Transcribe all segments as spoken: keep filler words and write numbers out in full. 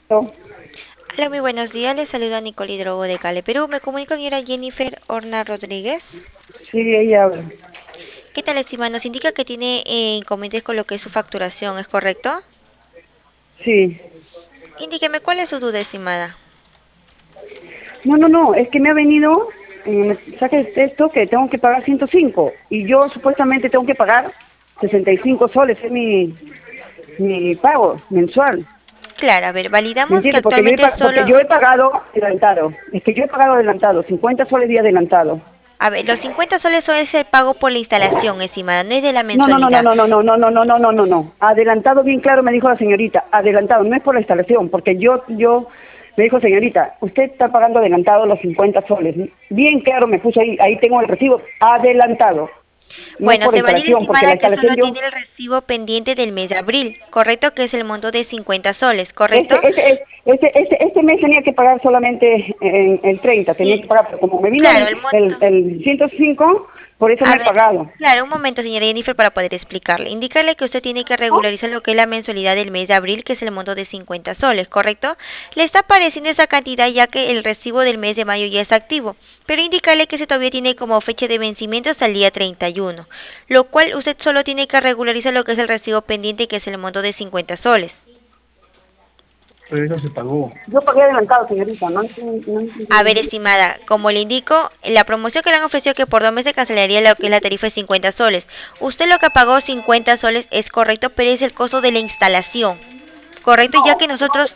No, Hola, muy buenos días. Les saluda Nicole Hidrogo de Cale, Perú. Me comunico con la señora Jennifer Horna Rodríguez. sí, ella habla. ¿Qué tal, estimada? Nos indica que tiene eh, inconvenientes con lo que es su facturación, ¿es correcto? Sí. Indíqueme cuál es su duda, estimada. No, no, no, es que me ha venido, eh, me saca el texto que tengo que pagar ciento cinco y yo supuestamente tengo que pagar sesenta y cinco soles, es mi, mi pago mensual. Claro, a ver, ¿Me validamos que entiendes? Porque yo, he, actualmente pa- porque solo... yo he pagado adelantado. Es que yo he pagado adelantado, cincuenta soles de adelantado. A ver, los cincuenta soles son es el pago por la instalación, estimada, no es de la No, no, no, no, mensualidad. no, no, no, no, no, no, no, no, no, no. Adelantado, bien claro, me dijo la señorita. Adelantado, no es por la instalación, porque yo, yo, me dijo señorita, usted está pagando adelantado los cincuenta soles. Bien claro, me puso ahí, ahí tengo el recibo, adelantado. No es Bueno, por la se valida, instalación, porque la estimada, que instalación solo yo, tiene el recibo pendiente del mes de abril, ¿correcto? Que es el monto de cincuenta soles, este, ¿correcto? este, este, este, este mes tenía que pagar solamente en el treinta, tenía que Sí, pagar, pero como me vino claro, el, el el, monto. el ciento cinco, por eso no A he ver, pagado. claro, un momento, señora Jennifer, para poder explicarle. Indicarle que usted tiene que ¿No? regularizar lo que es la mensualidad del mes de abril, que es el monto de cincuenta soles, ¿correcto? Le está apareciendo esa cantidad ya que el recibo del mes de mayo ya está activo, pero indicarle que se todavía tiene como fecha de vencimiento hasta el día treinta y uno, lo cual usted solo tiene que regularizar lo que es el recibo pendiente, que es el monto de cincuenta soles. Pero eso se pagó. Yo pagué adelantado, señorita, no entiendo. No A ver, entiendo. estimada, como le indico, la promoción que le han ofrecido que por dos meses cancelaría lo que es la tarifa de cincuenta soles. Usted lo que pagó cincuenta soles es correcto, pero es el costo de la instalación. Correcto, ya que nosotros,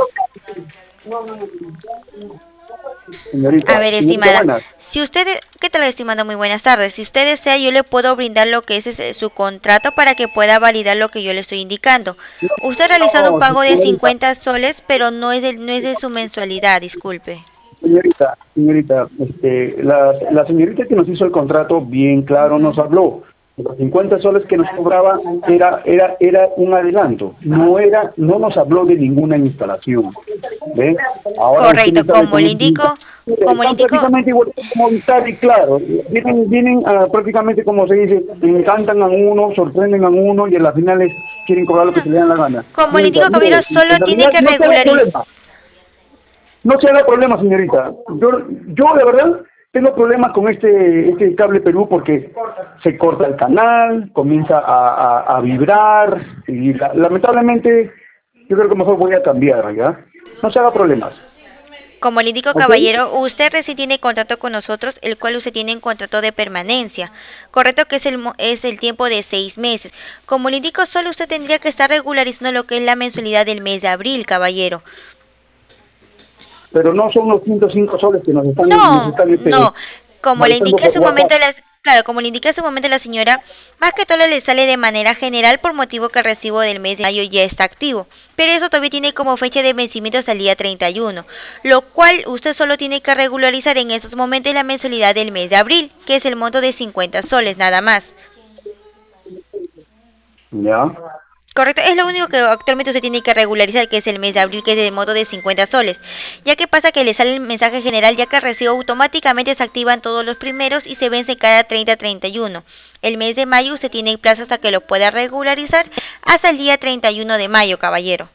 a Señorita, ver, señorita estimada, buena. si usted, ¿qué tal, estimada? Muy buenas tardes. Si usted desea, yo le puedo brindar lo que es ese- su contrato para que pueda validar lo que yo le estoy indicando. Usted ha realizado un No, pago de señorita, cincuenta soles, pero no es de, no es de su mensualidad, disculpe. señorita, señorita, este, la, la señorita que nos hizo el contrato bien claro nos Ujú. habló. Los cincuenta soles que nos cobraba era, era, era un adelanto, no era, no nos habló de ninguna instalación. ¿Ve? Ahora usted me Correcto, sale como con le un... indico, como le Están indico, prácticamente igual como Vital y claro, vienen, vienen ah, prácticamente como se dice, encantan a uno, sorprenden a uno y en las finales quieren cobrar lo que no, se le dan la gana. como le Señorita, indico, caballero, mire, solo en tiene realidad que no se haga regularizar. problema. No se haga problema, señorita. Yo, yo de verdad tengo problemas con este, este cable Perú porque se corta el canal, comienza a, a, a vibrar y la- lamentablemente yo creo que mejor voy a cambiar, ¿ya? No se haga problemas, Como le indico, ¿ok? caballero, usted recién tiene contrato con nosotros, el cual usted tiene en contrato de permanencia, correcto, que es el, mo- es el tiempo de seis meses. Como le indico, solo usted tendría que estar regularizando lo que es la mensualidad del mes de abril, caballero. Pero no son los ciento cinco soles que nos están, nos No, están este, no. Como le molestando indiqué hace por un WhatsApp. momento, las, claro, como le indiqué hace un momento a la señora, más que todo le sale de manera general por motivo que el recibo del mes de mayo ya está activo. Pero eso todavía tiene como fecha de vencimiento hasta el día treinta y uno, lo cual usted solo tiene que regularizar en esos momentos la mensualidad del mes de abril, que es el monto de cincuenta soles, nada más. ¿Ya? Correcto, es lo único que actualmente usted tiene que regularizar, que es el mes de abril, que es de modo de cincuenta soles. Ya que pasa que le sale el mensaje general, ya que el recibo automáticamente se activan todos los primeros y se vence cada treinta a treinta y uno. El mes de mayo usted tiene plazo hasta que lo pueda regularizar hasta el día treinta y uno de mayo, caballero.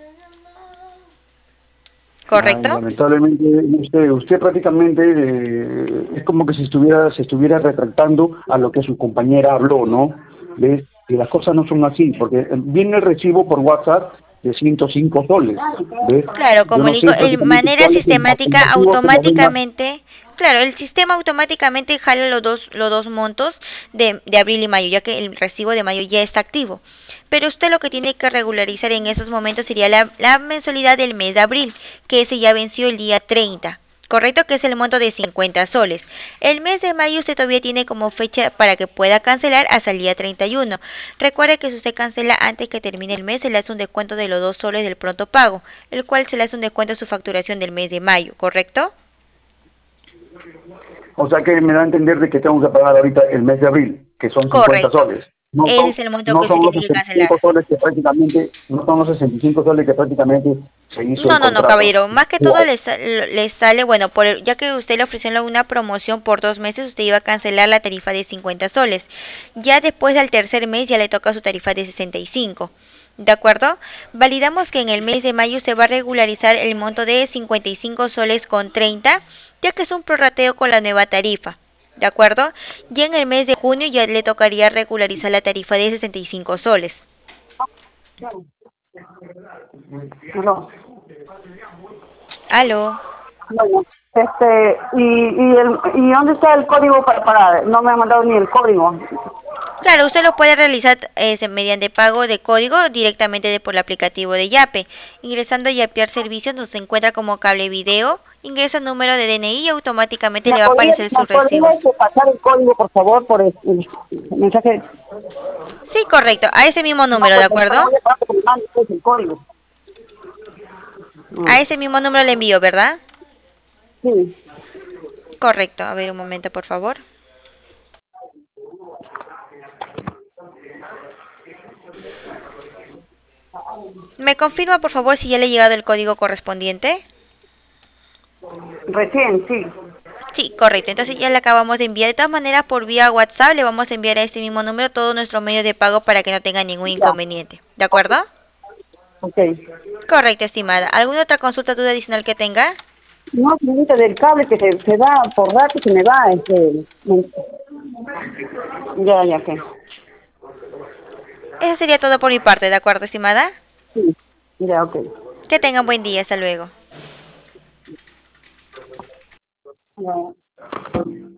Ay, ¿Correcto? lamentablemente, usted, usted prácticamente eh, es como que se estuviera, se estuviera retractando a lo que su compañera habló, ¿no? ¿Ves? Y las cosas no son así, porque eh, viene el recibo por WhatsApp de ciento cinco soles, ¿ves? Claro, Yo como no le digo, sé de prácticamente manera cuál es el, el sistemática, motivo que nos venga. automáticamente, claro, el sistema automáticamente jala los dos, los dos montos de, de abril y mayo, ya que el recibo de mayo ya está activo. Pero usted lo que tiene que regularizar en esos momentos sería la, la mensualidad del mes de abril, que ese ya venció el día treinta. Correcto, que es el monto de cincuenta soles. El mes de mayo usted todavía tiene como fecha para que pueda cancelar hasta el día treinta y uno. Recuerde que si usted cancela antes que termine el mes, se le hace un descuento de los dos soles del pronto pago, el cual se le hace un descuento a su facturación del mes de mayo, ¿correcto? O sea que me da a entender de que tengo que pagar ahorita el mes de abril, que son cincuenta Correcto. soles. No Ese son, es el monto no que usted son los tiene que sesenta y cancelar. cinco soles que prácticamente, no son los sesenta y cinco soles que prácticamente se hizo el No, no, no, contrato. caballero. Más que todo le, sa- le sale, bueno, por el- ya que usted le ofreció una promoción por dos meses, usted iba a cancelar la tarifa de cincuenta soles. Ya después del tercer mes ya le toca su tarifa de sesenta y cinco. ¿De acuerdo? Validamos que en el mes de mayo se va a regularizar el monto de cincuenta y cinco soles con treinta, ya que es un prorrateo con la nueva tarifa. ¿De acuerdo? Y en el mes de junio ya le tocaría regularizar la tarifa de sesenta y cinco soles. No. Aló. Bueno, este, y, y, el, ¿y dónde está el código para pagar? No me ha mandado ni el código. Claro, usted lo puede realizar eh, mediante pago de código directamente de por el aplicativo de Yape. Ingresando a Yapear Servicios donde se encuentra como cable video, ingresa el número de D N I y automáticamente ¿Me le va a podría, aparecer me sus podría recibos. este, pasar el código, por favor, por el, el mensaje? Sí, correcto, a ese mismo No, número, ¿de pues no acuerdo? voy a pagar porque me mande, pues, el código. Ah, A ese mismo número le envío, ¿verdad? sí. Correcto, a ver un momento, por favor. ¿Me confirma, por favor, si ya le ha llegado el código correspondiente? Recién, sí. Sí, correcto. Entonces ya le acabamos de enviar. De todas maneras, por vía WhatsApp le vamos a enviar a este mismo número todo nuestro medio de pago para que no tenga ningún Ya. inconveniente. ¿De acuerdo? Ok. Correcto, estimada. ¿Alguna otra consulta, duda adicional que tenga? No, señorita, del cable que se, se va, por rato se me va, este... me- Ya, ya, ok. Eso sería todo por mi parte, ¿de acuerdo, estimada? Sí, ya, ok. Que tenga un buen día. Hasta luego. Ya.